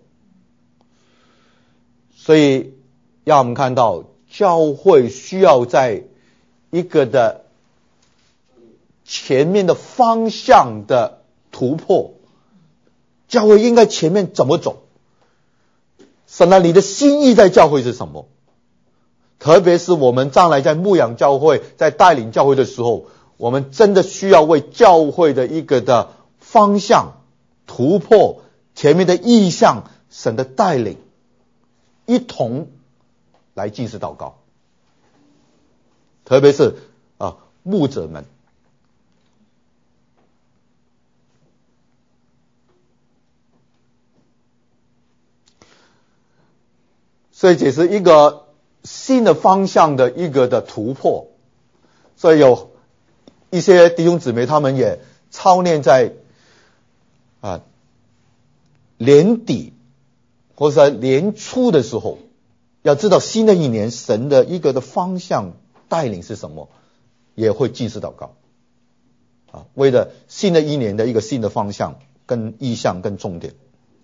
所以让我们看到教会需要在一个的前面的方向的突破，教会应该前面怎么走？神啊，你的心意在教会是什么？特别是我们将来在牧养教会，在带领教会的时候，我们真的需要为教会的一个的方向突破，前面的意向，神的带领，一同来禁食祷告。特别是牧者们，所以这是一个新的方向的一个的突破。所以有一些弟兄姊妹他们也操练在年底或者年初的时候，要知道新的一年神的一个的方向带领是什么，也会禁食祷告为了新的一年的一个新的方向跟意向跟重点。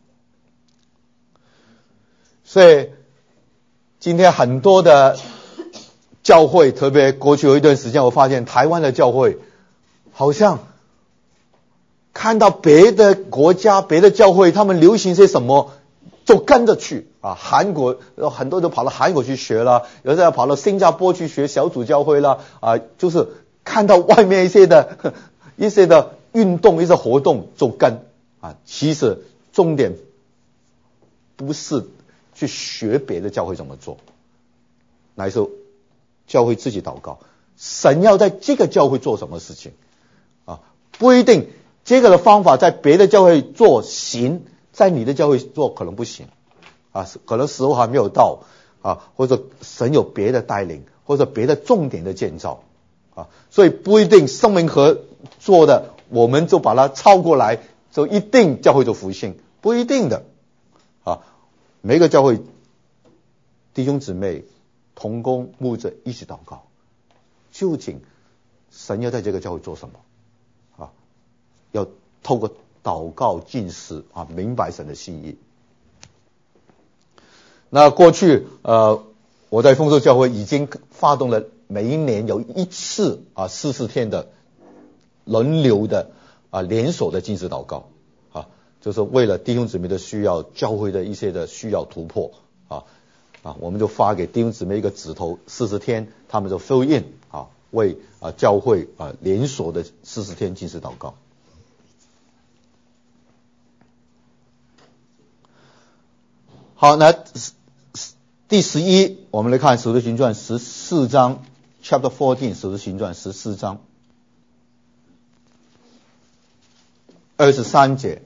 所以今天很多的教会，特别过去有一段时间，我发现台湾的教会好像看到别的国家别的教会他们流行些什么就跟着去韩国很多都跑到韩国去学了，有些跑到新加坡去学小组教会了就是看到外面一些的运动一些活动就跟其实重点不是去学别的教会怎么做，乃是教会自己祷告，神要在这个教会做什么事情不一定这个的方法在别的教会做行，在你的教会做可能不行可能时候还没有到或者神有别的带领，或者别的重点的建造所以不一定圣灵和做的我们就把它抄过来就一定教会就复兴，不一定的每个教会弟兄姊妹同工牧者一起祷告，究竟神要在这个教会做什么要透过祷告禁食明白神的心意。那过去我在丰收教会已经发动了每一年有一次40天的轮流的连锁的禁食祷告就是为了弟兄姊妹的需要，教会的一些的需要突破我们就发给弟兄姊妹一个指头，40天他们就 fill in 为教会连锁的40天禁食祷告。好，那第11我们来看使徒行传14章 Chapter 14， 使徒行传14章23节。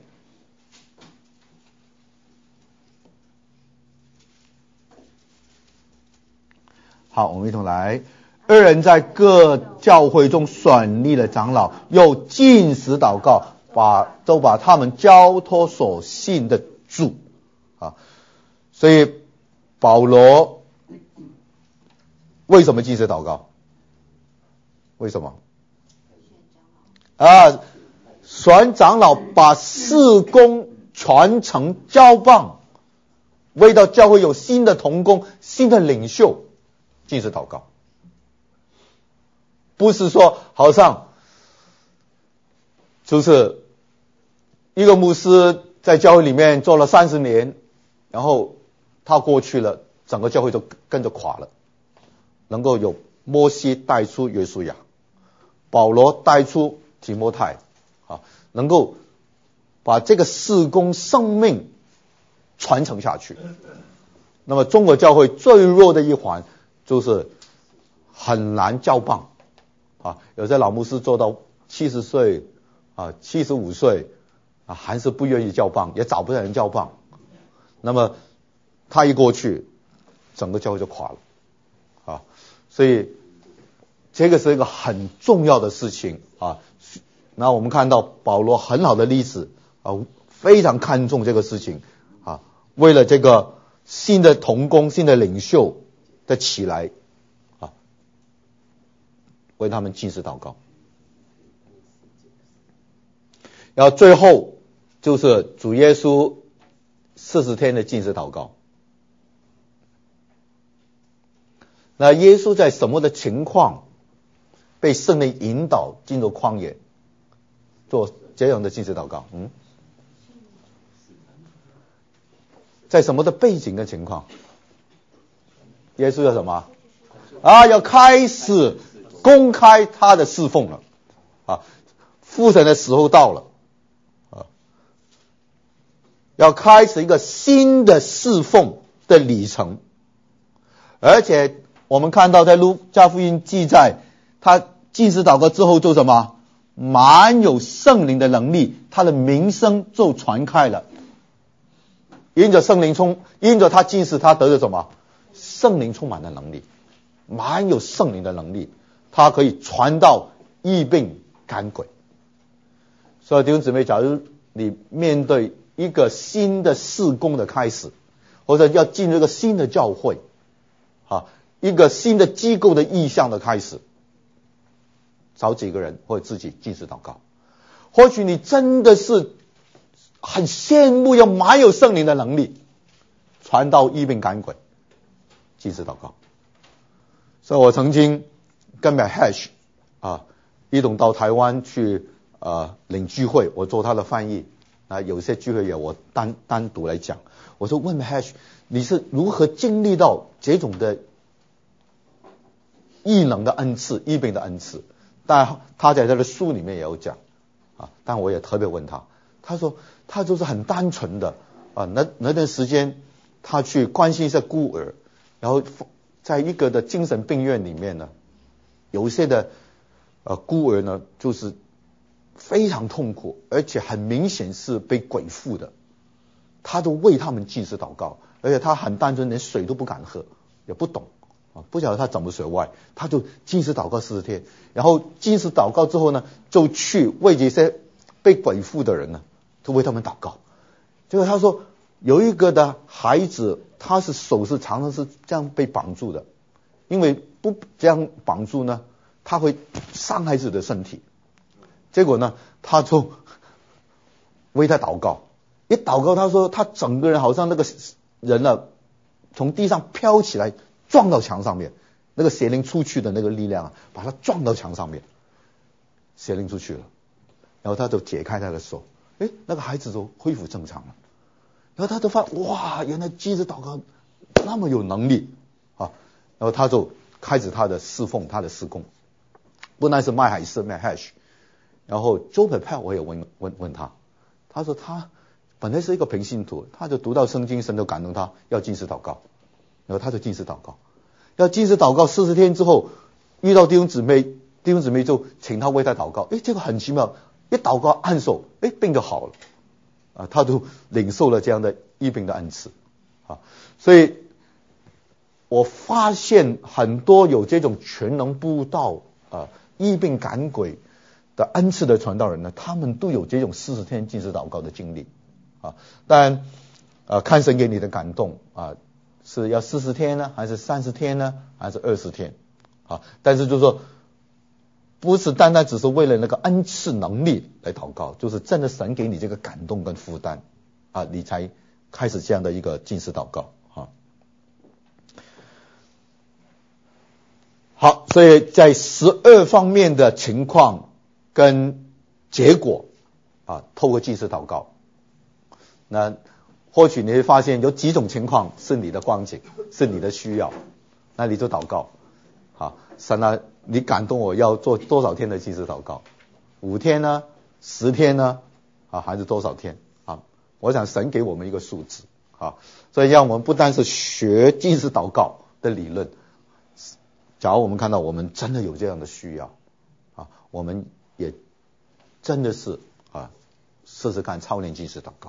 好，我们一同来。二人在各教会中选立了长老，又禁食祷告，都把他们交托所信的主所以保罗为什么禁食祷告？为什么？ 选长老把事工传承交棒，为到教会有新的同工、新的领袖，禁食祷告。不是说好像就是一个牧师在教会里面做了30年，然后他过去了，整个教会就跟着垮了。能够有摩西带出约书亚，保罗带出提摩太，能够把这个事工生命传承下去。那么中国教会最弱的一环就是很难交棒。有些老牧师做到70岁75岁还是不愿意交棒，也找不到人交棒。那么他一过去，整个教会就垮了。所以这个是一个很重要的事情那我们看到保罗很好的例子非常看重这个事情为了这个新的同工、新的领袖的起来为他们禁食祷告。然后最后就是主耶稣40天的禁食祷告。那耶稣在什么的情况被圣灵引导进入旷野做这样的禁食祷告？在什么的背景跟情况？耶稣要什么要开始公开他的侍奉了父神的时候到了要开始一个新的侍奉的里程。而且我们看到在路加福音记载，他禁食祷告之后做什么？满有圣灵的能力，他的名声就传开了。因着他禁食，他得了什么？圣灵充满的能力，满有圣灵的能力，他可以传到疫病赶鬼。所以弟兄姊妹，假如你面对一个新的事工的开始，或者要进入一个新的教会一个新的机构的意向的开始，找几个人或者自己禁食祷告。或许你真的是很羡慕要满有圣灵的能力，传到疫病赶鬼，禁食祷告。所以我曾经跟 Mahesh 一同到台湾去领聚会，我做他的翻译有些聚会也我单独来讲。我说问 Mahesh 你是如何经历到这种的异能的恩赐、疫病的恩赐？但他在他的书里面也有讲但我也特别问他，他说他就是很单纯的那段时间他去关心一下孤儿，然后在一个的精神病院里面呢，有一些的孤儿呢就是非常痛苦，而且很明显是被鬼附的，他都为他们禁食祷告，而且他很单纯，连水都不敢喝，也不懂不晓得他怎么水外，他就禁食祷告40天，然后禁食祷告之后呢，就去为这些被鬼附的人呢，就为他们祷告。结果他说有一个的孩子，他是手是常常是这样被绑住的，因为不这样绑住呢，他会伤害自己的身体。结果呢，他就为他祷告，一祷告，他说他整个人好像那个人呢，从地上飘起来，撞到墙上面，那个邪灵出去的那个力量把他撞到墙上面，邪灵出去了，然后他就解开他的手，那个孩子就恢复正常了。然后他就发现哇，原来禁食祷告那么有能力然后他就开始他的侍奉，他的事工，不但是麦海斯 Mahesh， 然后周北派我也问他，他说他本来是一个平信徒，他就读到圣经，神就感动他要禁食祷告，然后他就禁食祷告，要禁食祷告40天之后，遇到弟兄姊妹就请他为他祷告，这个很奇妙，一祷告按手，病就好了他就领受了这样的疫病的恩赐所以我发现很多有这种全能布道疫病赶鬼的恩赐的传道人呢，他们都有这种40天禁食祷告的经历当然看神给你的感动是要40天呢，还是30天呢，还是20天但是就是说不是单单只是为了那个恩赐能力来祷告，就是真的神给你这个感动跟负担啊，你才开始这样的一个禁食祷告啊。好，所以在12方面的情况跟结果啊，透过禁食祷告，那或许你会发现有几种情况是你的光景，是你的需要，那你就祷告。好，神啊，你感动我要做多少天的禁食祷告？5天呢？10天呢？啊，还是多少天？啊，我想神给我们一个数字啊，所以让我们不单是学禁食祷告的理论，假如我们看到我们真的有这样的需要啊，我们也真的是啊试试看操练禁食祷告。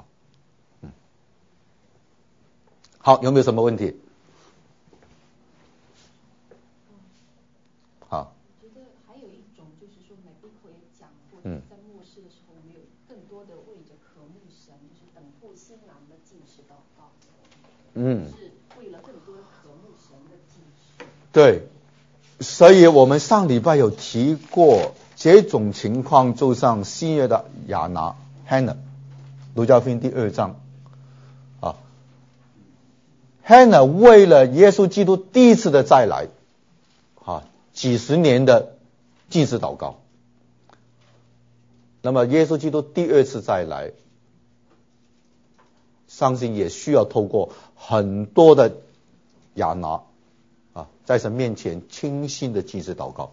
好，有没有什么问题？好。 我觉得还有一种就是说，Mabiko也讲过，在末世的时候，我们有更多的为着渴慕神，就是等候新郎的禁食祷告。是为了更多渴慕神的禁食。对， 所以我们上礼拜有提过这种情况，就像新约的亚拿 Hannah， 路加福音第2章啊。Hannah 为了耶稣基督第一次的再来啊，几十年的禁食祷告。那么耶稣基督第2次再来，相信也需要透过很多的亚拿啊，在神面前倾心的禁食祷告。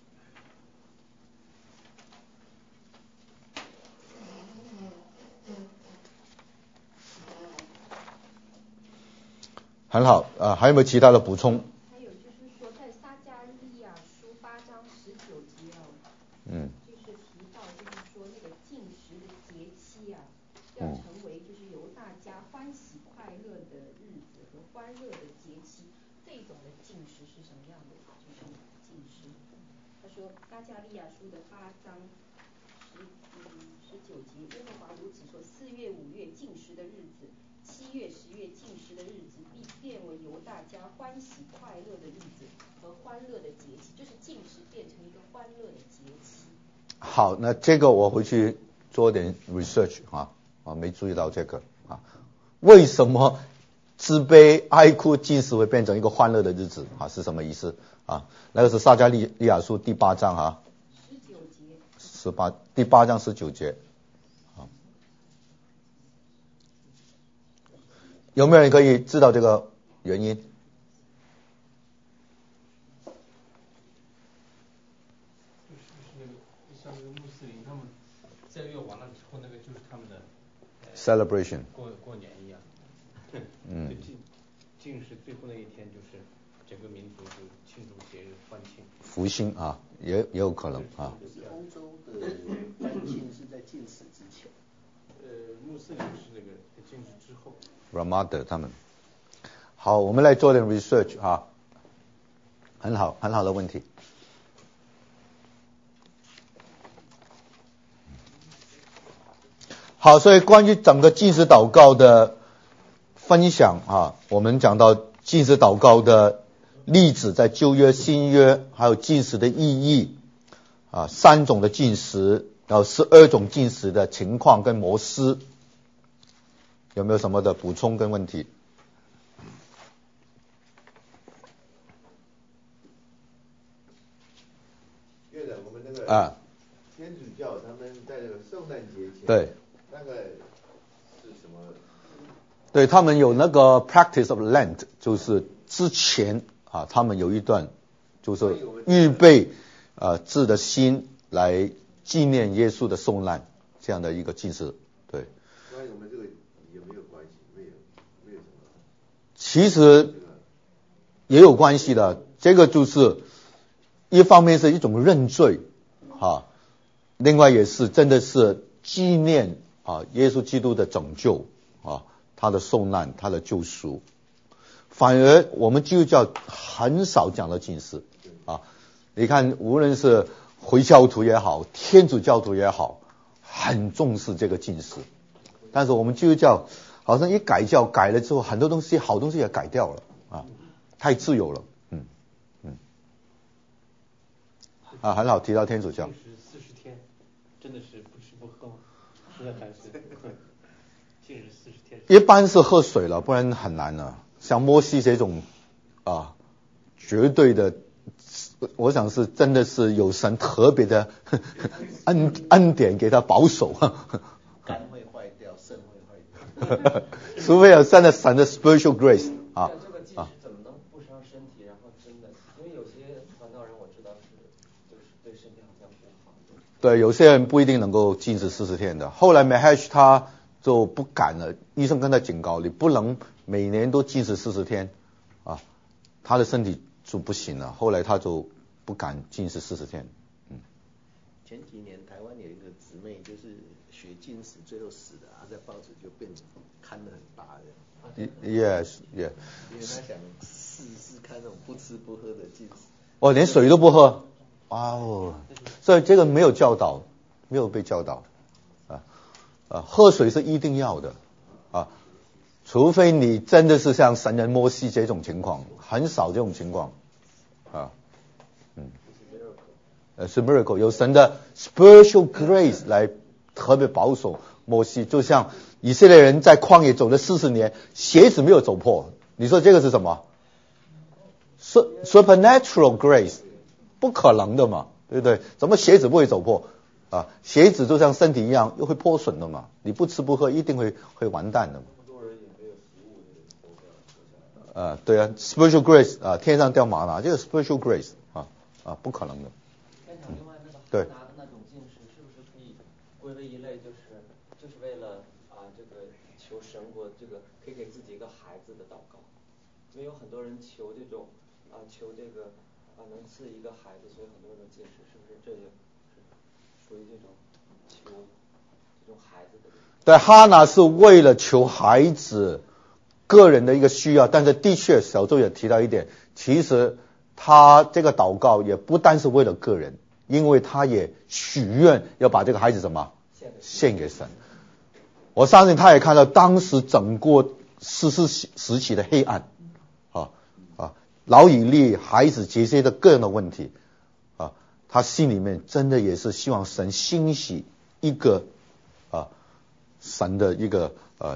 很好，还有没有其他的补充？ 还有就是说，在撒迦利亚书8章19节就是提到，就是说那个禁食的节期啊，要成为就是由大家欢喜快乐的日子和欢乐的节期。这种的禁食是什么样的？就是禁食。他说，撒迦利亚书的8章19节，耶和华如此说：4月、5月禁食的日子，7月、10月禁食的日子，必变为由大家欢喜快乐的日子和欢乐的节期，就是禁食变成一个欢乐的节期。 好，那这个我回去做点 research 没注意到这个为什么自卑哀哭禁食会变成一个欢乐的日子是什么意思那个是撒迦利亚书第8章19节，第8章19节。有没有人可以知道这个原因？ 像那个穆斯林，他们这个月完了之后，那个就是他们的 celebration， 过年一样。禁食最后那一天，就是整个民族就庆祝节日欢庆。 复兴也有可能欧洲的欢庆是在禁食之前。 穆斯林是那个在禁食之后。 Ramadan 他们。好，我们来做点 research 很好的问题。好，所以关于整个禁食祷告的分享我们讲到禁食祷告的例子，在旧约、新约，还有禁食的意义3种的禁食，然后12种禁食的情况跟模式，有没有什么的补充跟问题？ 院长，我们那个天主教他们在这个圣诞节前， 对， 那个是什么？ 对，他们有那个 practice of Lent， 就是之前他们有一段就是预备自的心来纪念耶稣的受难这样的一个禁食。对。 关于我们这个有没有关系？没有什么。 其实也有关系的，这个就是一方面是一种认罪另外也是真的是纪念耶稣基督的拯救他的受难，他的救赎。反而我们基督教很少讲到禁食你看无论是回教徒也好，天主教徒也好，很重视这个禁食。但是我们基督教好像一改教改了之后，很多东西好东西也改掉了太自由了。 啊，很好，提到天主教。 禁食40天，真的是不吃不喝吗？实在还是禁食40天。 一般是喝水了，不然很难了。像摩西这种绝对的，我想是真的是有神特别的恩典给他保守。 肝会坏掉，肾会坏掉。 除非有神的 spiritual grace 啊。 这个禁食怎么能不伤身体？然后真的，因为有些传道人我知道就是对身体好像不好。 对，有些人不一定能够禁食40天的。后来 Mahesh 他就不敢了，医生跟他警告，你不能每年都禁食40天啊，他的身体就不行了。后来他就不敢禁食40天。 前几年台湾有一个姊妹就是学禁食，最后死的，她在报纸就变刊得很大的。 Yes， 因为她想试试看那种不吃不喝的禁食。 哦，连水都不喝，哇哦！所以这个没有教导，没有被教导喝水是一定要的除非你真的是像神人摩西这种情况，很少这种情况是 miracle， 有神的 spiritual grace 来特别保守摩西，就像以色列人在旷野走了40年，鞋子没有走破，你说这个是什么 supernatural grace？ 不可能的嘛，对不对？怎么鞋子不会走破鞋子就像身体一样，又会破损的嘛，你不吃不喝一定会完蛋的嘛。对啊 ，spiritual grace 天上掉玛瑙，这个 spiritual grace 不可能的。 另外那个对。 拿的那种禁食是不是可以归为一类，就是为了这个求神国，这个可以给自己一个孩子的祷告？因为有很多人求这种求这个能赐一个孩子，所以很多人禁食，是不是这也是属于这种求这种孩子的？ 对，哈拿是为了求孩子个人的一个需要，但是的确小周也提到一点，其实他这个祷告也不单是为了个人，因为他也许愿要把这个孩子什么献给神。我相信他也看到当时整个士师时期的黑暗老以利孩子这些的个人的问题他心里面真的也是希望神兴起一个神的一个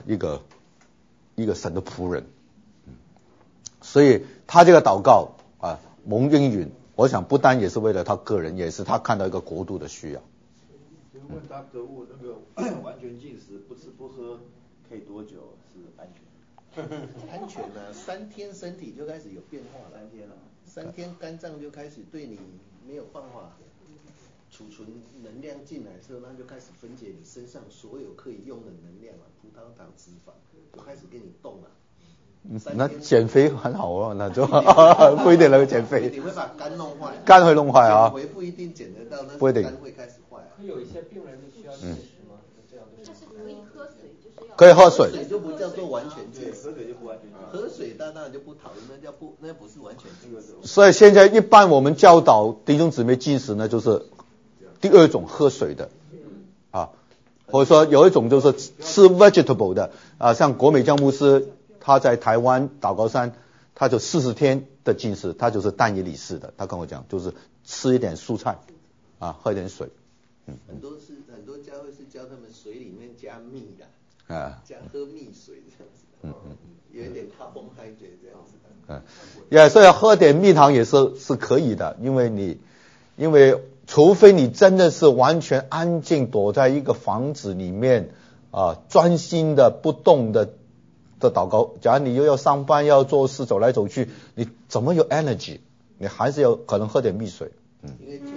神的仆人，所以他这个祷告蒙应允，我想不单也是为了他个人，也是他看到一个国度的需要。 问他得悟那个完全禁食不吃不喝可以多久是安全？安全3天身体就开始有变化了，3天肝脏就开始对你没有办法储存能量进来之后，那就开始分解你身上所有可以用的能量葡萄糖、脂肪就开始给你动了。 那减肥很好那就不一定能够减肥。 你会把肝弄坏。 肝会弄坏减肥不一定减得到，但是肝会开始坏。 会有一些病人就需要禁食吗？这样的。 可以喝水，就是要。 可以喝水。 喝水就不叫做完全禁食，喝水就不完全。喝水当然就不讨论，那不是完全禁食。 所以现在一般我们教导弟兄姊妹禁食呢，就是第二种喝水的或者说有一种就是吃 vegetable 的像国美教牧师他在台湾祷告山，他就40天的禁食，他就是但以理式的，他跟我讲就是吃一点蔬菜喝一点水。 很多教会是教他们水里面加蜜的加喝蜜水这样子有一点怕崩开嘴这样子所以喝点蜜糖也是可以的，因为除非你真的是完全安静躲在一个房子里面专心的不动的祷告，假如你又要上班要做事走来走去，你怎么有 energy？ 你还是要可能喝点蜜水。 因为